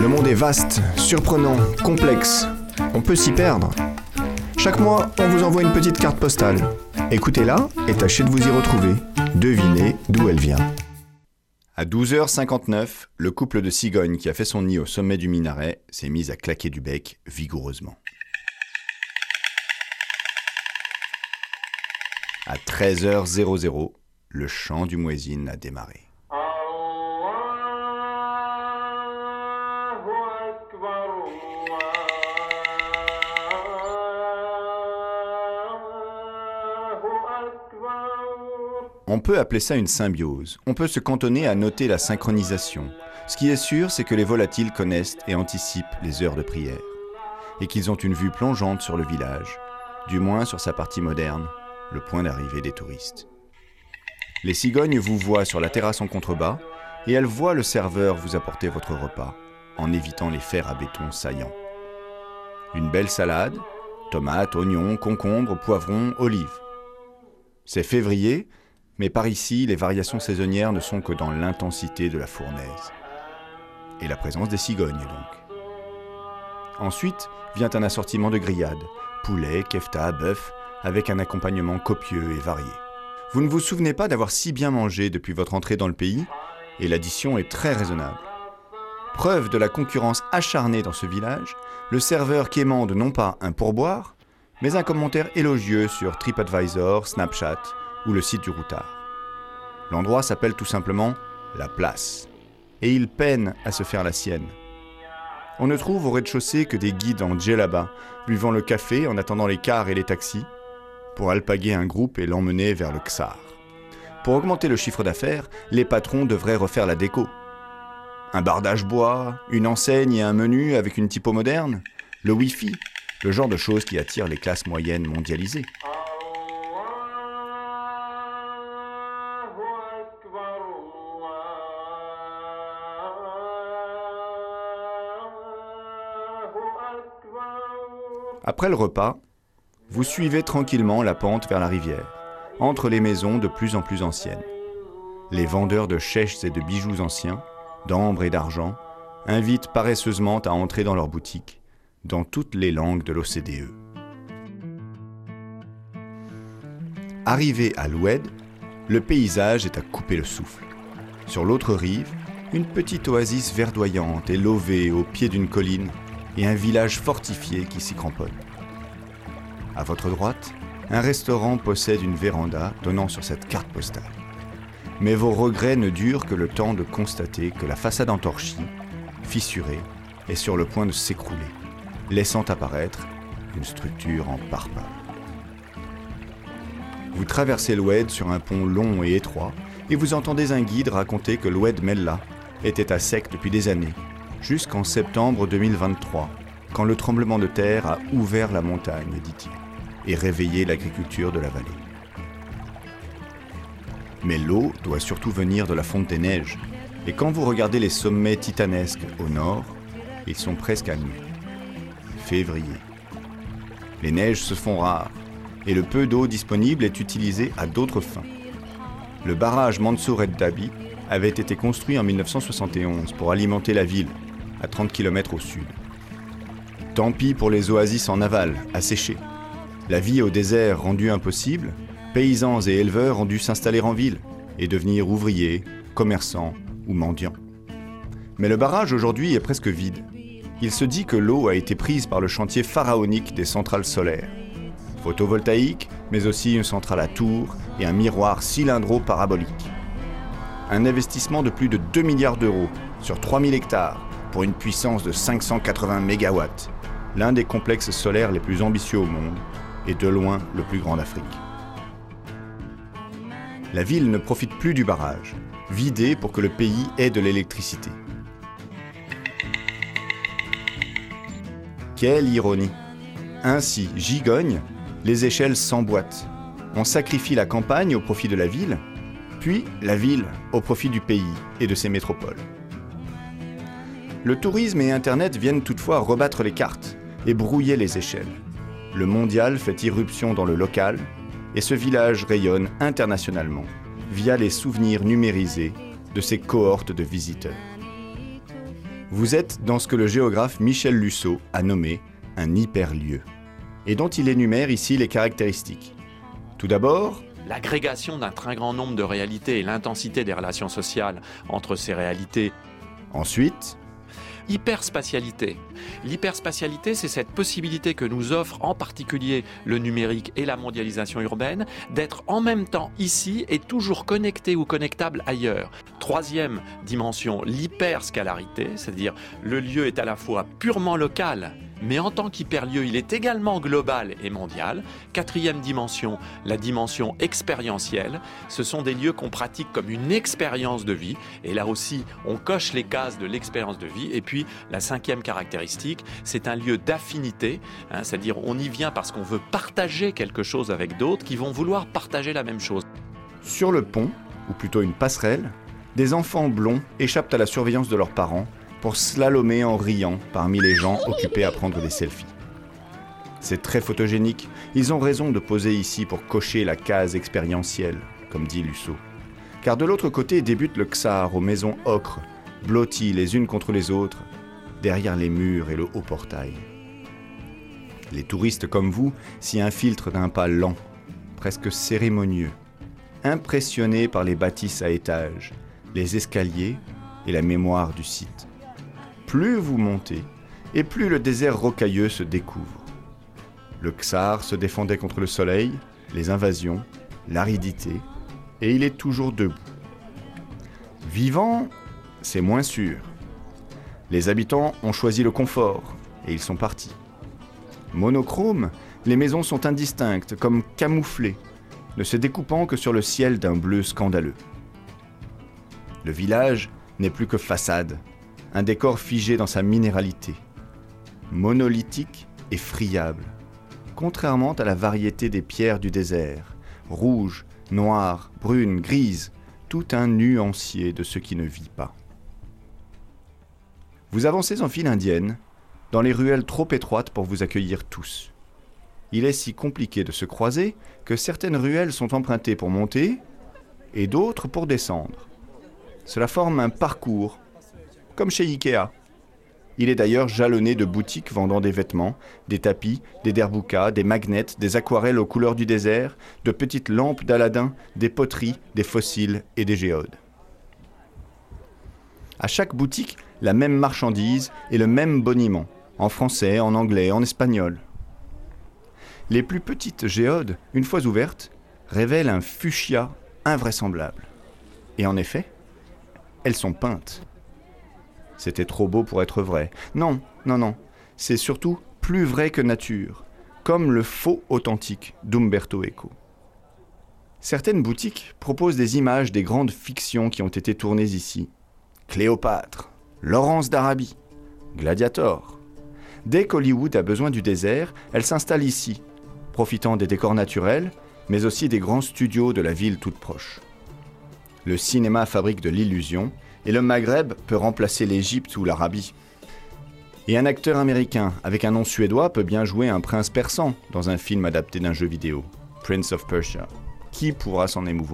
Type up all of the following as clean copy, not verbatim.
Le monde est vaste, surprenant, complexe. On peut s'y perdre. Chaque mois, on vous envoie une petite carte postale. Écoutez-la et tâchez de vous y retrouver. Devinez d'où elle vient. À 12h59, le couple de cigognes qui a fait son nid au sommet du minaret s'est mis à claquer du bec vigoureusement. À 13h00, le chant du muezzin a démarré. On peut appeler ça une symbiose. On peut se cantonner à noter la synchronisation. Ce qui est sûr, c'est que les volatiles connaissent et anticipent les heures de prière. Et qu'ils ont une vue plongeante sur le village, du moins sur sa partie moderne, le point d'arrivée des touristes. Les cigognes vous voient sur la terrasse en contrebas et elles voient le serveur vous apporter votre repas en évitant les fers à béton saillants. Une belle salade, tomates, oignons, concombres, poivrons, olives. C'est février, mais par ici, les variations saisonnières ne sont que dans l'intensité de la fournaise. Et la présence des cigognes, donc. Ensuite vient un assortiment de grillades, poulet, kefta, bœuf, avec un accompagnement copieux et varié. Vous ne vous souvenez pas d'avoir si bien mangé depuis votre entrée dans le pays, et l'addition est très raisonnable. Preuve de la concurrence acharnée dans ce village, le serveur quémande non pas un pourboire, mais un commentaire élogieux sur TripAdvisor, Snapchat ou le site du routard. L'endroit s'appelle tout simplement La Place, et il peine à se faire la sienne. On ne trouve au rez-de-chaussée que des guides en djellaba, buvant le café en attendant les cars et les taxis, pour alpaguer un groupe et l'emmener vers le Ksar. Pour augmenter le chiffre d'affaires, les patrons devraient refaire la déco. Un bardage bois, une enseigne et un menu avec une typo moderne, le Wi-Fi, le genre de choses qui attirent les classes moyennes mondialisées. Après le repas, vous suivez tranquillement la pente vers la rivière, entre les maisons de plus en plus anciennes. Les vendeurs de chèches et de bijoux anciens, d'ambre et d'argent, invitent paresseusement à entrer dans leurs boutiques, dans toutes les langues de l'OCDE. Arrivé à l'Oued, le paysage est à couper le souffle. Sur l'autre rive, une petite oasis verdoyante et lovée au pied d'une colline et un village fortifié qui s'y cramponne. À votre droite, un restaurant possède une véranda donnant sur cette carte postale. Mais vos regrets ne durent que le temps de constater que la façade entorchie, fissurée, est sur le point de s'écrouler, laissant apparaître une structure en parpaing. Vous traversez l'Oued sur un pont long et étroit et vous entendez un guide raconter que l'Oued Mella était à sec depuis des années, jusqu'en septembre 2023, quand le tremblement de terre a ouvert la montagne, dit-il, et réveillé l'agriculture de la vallée. Mais l'eau doit surtout venir de la fonte des neiges, et quand vous regardez les sommets titanesques au nord, ils sont presque à nu. Février. Les neiges se font rares, et le peu d'eau disponible est utilisé à d'autres fins. Le barrage Mansour Dabi avait été construit en 1971 pour alimenter la ville, à 30 km au sud. Tant pis pour les oasis en aval, asséchées. La vie au désert rendue impossible, paysans et éleveurs ont dû s'installer en ville et devenir ouvriers, commerçants ou mendiants. Mais le barrage aujourd'hui est presque vide. Il se dit que l'eau a été prise par le chantier pharaonique des centrales solaires. Photovoltaïque, mais aussi une centrale à tours et un miroir cylindro-parabolique. Un investissement de plus de 2 milliards d'euros sur 3000 hectares pour une puissance de 580 mégawatts, l'un des complexes solaires les plus ambitieux au monde et de loin le plus grand d'Afrique. La ville ne profite plus du barrage, vidé pour que le pays ait de l'électricité. Quelle ironie! Ainsi, gigogne, les échelles s'emboîtent. On sacrifie la campagne au profit de la ville, puis la ville au profit du pays et de ses métropoles. Le tourisme et Internet viennent toutefois rebattre les cartes et brouiller les échelles. Le mondial fait irruption dans le local et ce village rayonne internationalement via les souvenirs numérisés de ses cohortes de visiteurs. Vous êtes dans ce que le géographe Michel Lusseau a nommé un hyperlieu, et dont il énumère ici les caractéristiques. Tout d'abord, l'agrégation d'un très grand nombre de réalités et l'intensité des relations sociales entre ces réalités. Ensuite, hyperspatialité. L'hyperspatialité, c'est cette possibilité que nous offre en particulier le numérique et la mondialisation urbaine d'être en même temps ici et toujours connecté ou connectable ailleurs. Troisième dimension, l'hyperscalarité, c'est-à-dire le lieu est à la fois purement local, mais en tant qu'hyperlieu, il est également global et mondial. Quatrième dimension, la dimension expérientielle. Ce sont des lieux qu'on pratique comme une expérience de vie. Et là aussi, on coche les cases de l'expérience de vie. Et puis, la cinquième caractéristique, c'est un lieu d'affinité. C'est-à-dire, on y vient parce qu'on veut partager quelque chose avec d'autres qui vont vouloir partager la même chose. Sur le pont, ou plutôt une passerelle, des enfants blonds échappent à la surveillance de leurs parents pour slalomer en riant parmi les gens occupés à prendre des selfies. C'est très photogénique, ils ont raison de poser ici pour cocher la case expérientielle, comme dit Lusseau. Car de l'autre côté débute le Czar aux maisons ocre, blotties les unes contre les autres, derrière les murs et le haut portail. Les touristes comme vous s'y infiltrent d'un pas lent, presque cérémonieux, impressionnés par les bâtisses à étages, les escaliers et la mémoire du site. Plus vous montez, et plus le désert rocailleux se découvre. Le Czar se défendait contre le soleil, les invasions, l'aridité, et il est toujours debout. Vivant, c'est moins sûr. Les habitants ont choisi le confort, et ils sont partis. Monochrome, les maisons sont indistinctes, comme camouflées, ne se découpant que sur le ciel d'un bleu scandaleux. Le village n'est plus que façade, un décor figé dans sa minéralité, monolithique et friable, contrairement à la variété des pierres du désert, rouges, noires, brunes, grises, tout un nuancier de ce qui ne vit pas. Vous avancez en file indienne, dans les ruelles trop étroites pour vous accueillir tous. Il est si compliqué de se croiser que certaines ruelles sont empruntées pour monter et d'autres pour descendre. Cela forme un parcours, comme chez Ikea. Il est d'ailleurs jalonné de boutiques vendant des vêtements, des tapis, des derboukas, des magnets, des aquarelles aux couleurs du désert, de petites lampes d'Aladin, des poteries, des fossiles et des géodes. À chaque boutique, la même marchandise et le même boniment, en français, en anglais, en espagnol. Les plus petites géodes, une fois ouvertes, révèlent un fuchsia invraisemblable. Et en effet, elles sont peintes. C'était trop beau pour être vrai. Non, c'est surtout plus vrai que nature, comme le faux authentique d'Umberto Eco. Certaines boutiques proposent des images des grandes fictions qui ont été tournées ici. Cléopâtre, Laurence d'Arabie, Gladiator. Dès qu'Hollywood a besoin du désert, elle s'installe ici, profitant des décors naturels, mais aussi des grands studios de la ville toute proche. Le cinéma fabrique de l'illusion, et le Maghreb peut remplacer l'Égypte ou l'Arabie. Et un acteur américain avec un nom suédois peut bien jouer un prince persan dans un film adapté d'un jeu vidéo, Prince of Persia. Qui pourra s'en émouvoir ?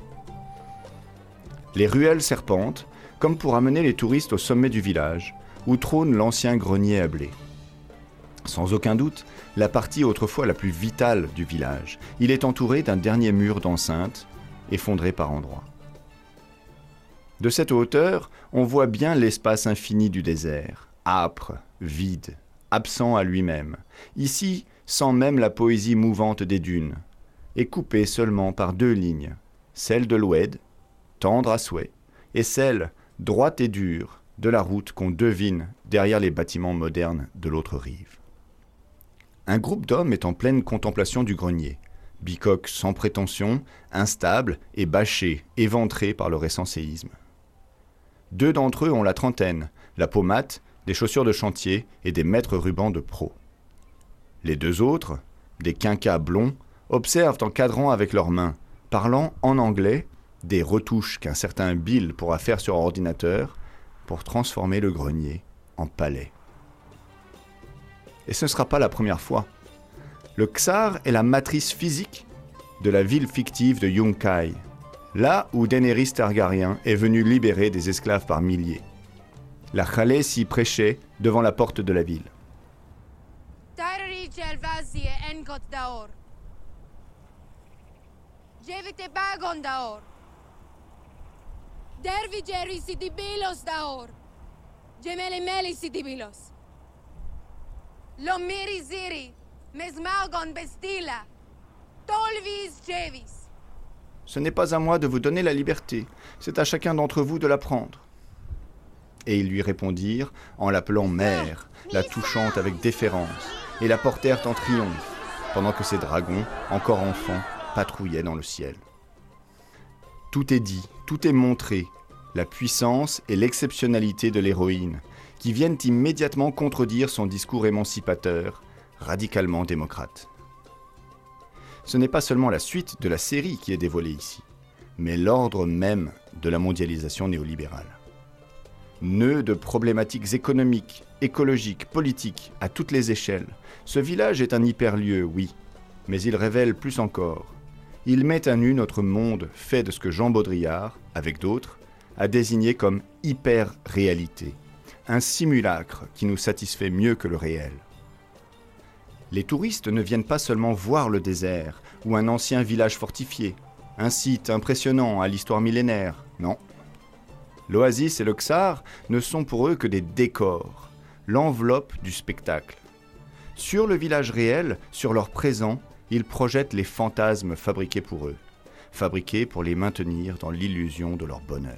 Les ruelles serpentent, comme pour amener les touristes au sommet du village, où trône l'ancien grenier à blé. Sans aucun doute, la partie autrefois la plus vitale du village. Il est entouré d'un dernier mur d'enceinte, effondré par endroits. De cette hauteur, on voit bien l'espace infini du désert, âpre, vide, absent à lui-même, ici sans même la poésie mouvante des dunes, et coupé seulement par deux lignes, celle de l'Oued, tendre à souhait, et celle, droite et dure, de la route qu'on devine derrière les bâtiments modernes de l'autre rive. Un groupe d'hommes est en pleine contemplation du grenier, bicoque sans prétention, instable et bâché, éventré par le récent séisme. Deux d'entre eux ont la trentaine, la peau mate, des chaussures de chantier et des mètres rubans de pro. Les deux autres, des quinquas blonds, observent en cadrant avec leurs mains, parlant en anglais des retouches qu'un certain Bill pourra faire sur ordinateur pour transformer le grenier en palais. Et ce ne sera pas la première fois. Le Czar est la matrice physique de la ville fictive de Yunkai, là où Daenerys Targaryen est venu libérer des esclaves par milliers. La Khalé s'y prêchait devant la porte de la ville. Ce n'est pas à moi de vous donner la liberté, c'est à chacun d'entre vous de la prendre. Et ils lui répondirent en l'appelant mère, la touchant avec déférence, et la portèrent en triomphe, pendant que ses dragons, encore enfants, patrouillaient dans le ciel. Tout est dit, tout est montré, la puissance et l'exceptionnalité de l'héroïne, qui viennent immédiatement contredire son discours émancipateur, radicalement démocrate. Ce n'est pas seulement la suite de la série qui est dévoilée ici, mais l'ordre même de la mondialisation néolibérale. Nœud de problématiques économiques, écologiques, politiques, à toutes les échelles, ce village est un hyperlieu, oui, mais il révèle plus encore. Il met à nu notre monde fait de ce que Jean Baudrillard, avec d'autres, a désigné comme hyper-réalité, un simulacre qui nous satisfait mieux que le réel. Les touristes ne viennent pas seulement voir le désert ou un ancien village fortifié, un site impressionnant à l'histoire millénaire, non. L'oasis et le Ksar ne sont pour eux que des décors, l'enveloppe du spectacle. Sur le village réel, sur leur présent, ils projettent les fantasmes fabriqués pour eux, fabriqués pour les maintenir dans l'illusion de leur bonheur.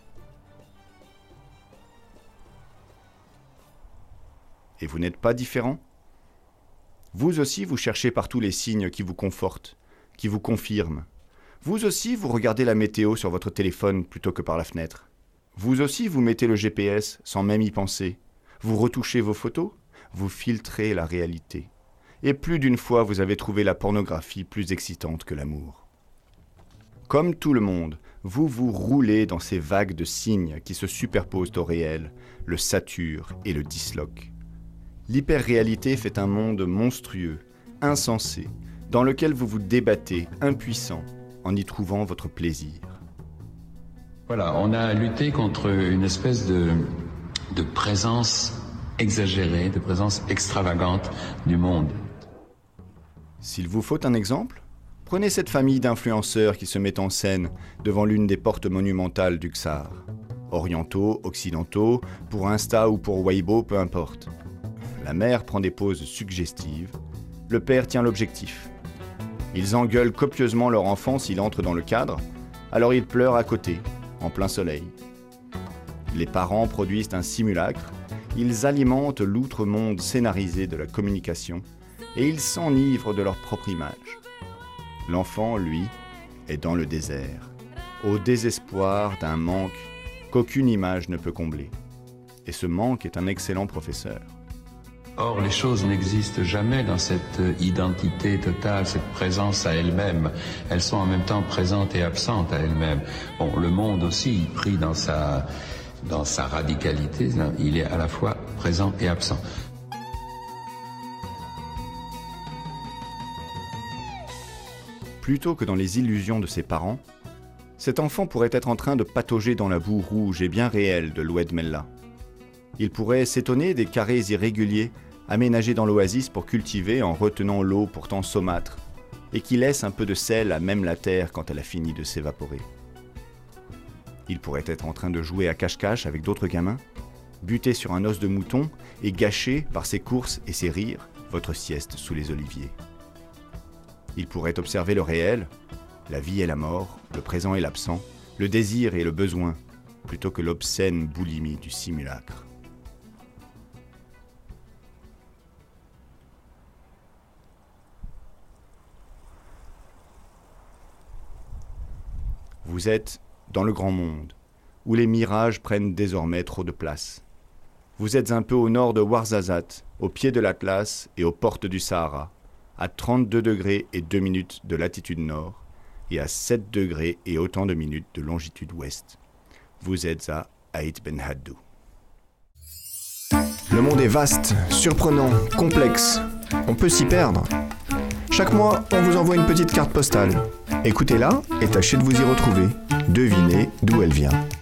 Et vous n'êtes pas différent ? Vous aussi, vous cherchez partout les signes qui vous confortent, qui vous confirment. Vous aussi, vous regardez la météo sur votre téléphone plutôt que par la fenêtre. Vous aussi, vous mettez le GPS sans même y penser. Vous retouchez vos photos, vous filtrez la réalité. Et plus d'une fois, vous avez trouvé la pornographie plus excitante que l'amour. Comme tout le monde, vous vous roulez dans ces vagues de signes qui se superposent au réel, le saturent et le disloquent. L'hyper-réalité fait un monde monstrueux, insensé, dans lequel vous vous débattez, impuissant, en y trouvant votre plaisir. Voilà, on a lutté contre une espèce de présence exagérée, de présence extravagante du monde. S'il vous faut un exemple, prenez cette famille d'influenceurs qui se met en scène devant l'une des portes monumentales du Ksar. Orientaux, occidentaux, pour Insta ou pour Weibo, peu importe. La mère prend des poses suggestives, le père tient l'objectif. Ils engueulent copieusement leur enfant s'il entre dans le cadre, alors il pleure à côté, en plein soleil. Les parents produisent un simulacre, ils alimentent l'outre-monde scénarisé de la communication et ils s'enivrent de leur propre image. L'enfant, lui, est dans le désert, au désespoir d'un manque qu'aucune image ne peut combler. Et ce manque est un excellent professeur. Or, les choses n'existent jamais dans cette identité totale, cette présence à elle-même. Elles sont en même temps présentes et absentes à elles-mêmes. Bon, le monde aussi, pris dans sa radicalité, il est à la fois présent et absent. Plutôt que dans les illusions de ses parents, cet enfant pourrait être en train de patauger dans la boue rouge et bien réelle de l'Oued Mella. Il pourrait s'étonner des carrés irréguliers aménagés dans l'oasis pour cultiver en retenant l'eau pourtant saumâtre, et qui laisse un peu de sel à même la terre quand elle a fini de s'évaporer. Il pourrait être en train de jouer à cache-cache avec d'autres gamins, buter sur un os de mouton et gâcher, par ses courses et ses rires, votre sieste sous les oliviers. Il pourrait observer le réel, la vie et la mort, le présent et l'absent, le désir et le besoin, plutôt que l'obscène boulimie du simulacre. Vous êtes dans le grand monde, où les mirages prennent désormais trop de place. Vous êtes un peu au nord de Ouarzazate, au pied de l'Atlas et aux portes du Sahara, à 32 degrés et 2 minutes de latitude nord et à 7 degrés et autant de minutes de longitude ouest. Vous êtes à Aït Ben Haddou. Le monde est vaste, surprenant, complexe. On peut s'y perdre. Chaque mois, on vous envoie une petite carte postale. Écoutez-la et tâchez de vous y retrouver. Devinez d'où elle vient.